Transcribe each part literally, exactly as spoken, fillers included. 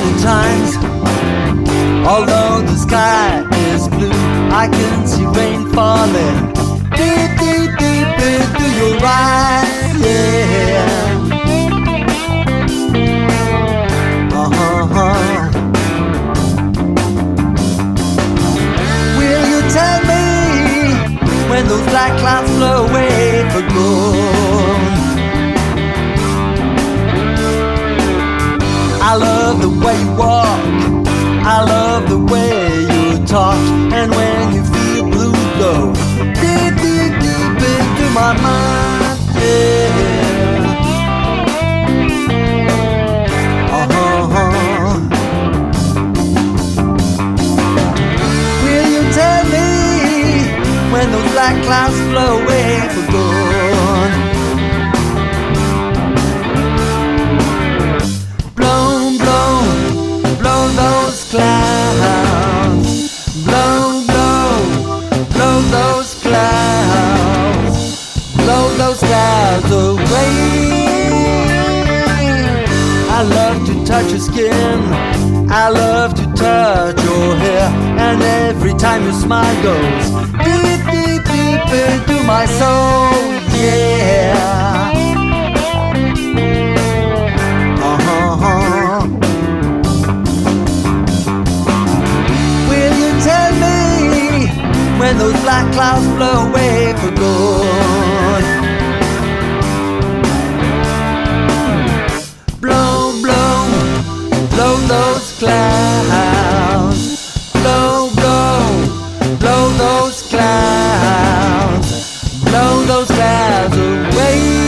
many times. Although the sky is blue, I can see rain falling deep, deep, deep into your eyes, yeah. Uh-huh. Will you tell me when those black clouds blow away for good? I love the way you walk, I love the way you talk, and when you feel blue go deep, deep, deep into my mind, yeah. Uh-huh. Will you tell me when those black clouds blow away for good? Blow, blow, blow those clouds. Blow, blow, blow those clouds. Blow those clouds away. I love to touch your skin, I love to touch your hair, and every time your smile goes deep, deep, deep into my soul, yeah. Uh-huh. Will you tell me when those black clouds blow away for good? Blow, blow, blow those clouds. Blow, blow, blow those clouds. Blow those clouds away.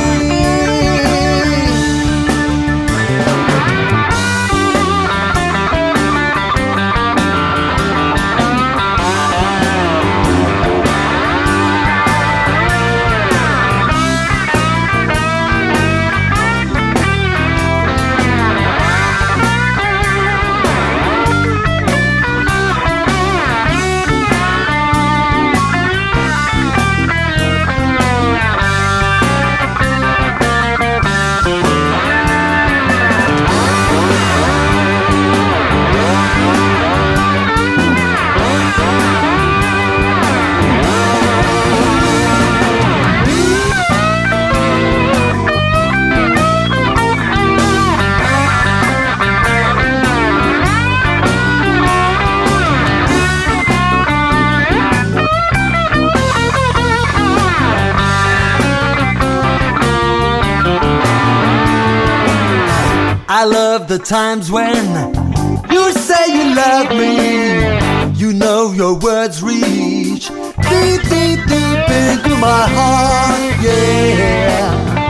I love the times when you say you love me. You know your words reach deep, deep, deep into my heart, yeah.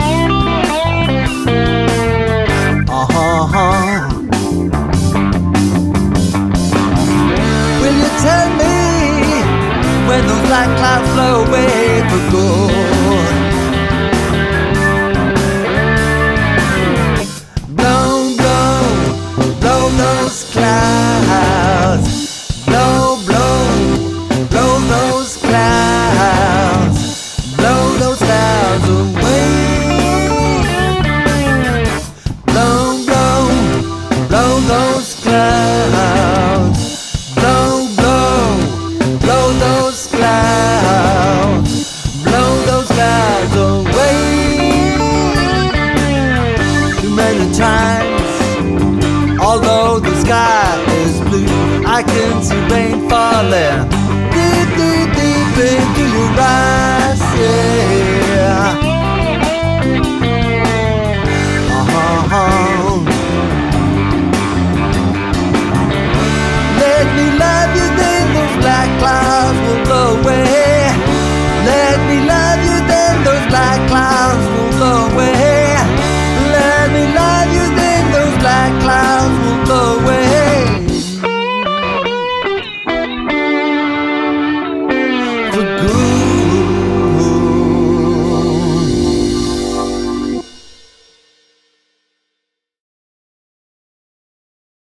Uh-huh. Will you tell me when those black clouds blow away for good? Those clouds, blow, blow, blow those clouds, blow those clouds away. Blow, blow, blow those clouds, blow, blow, blow those clouds, blow those clouds away. Too many times, although the sky is blue, I can see rain falling deep, deep, deep into your eyes, yeah.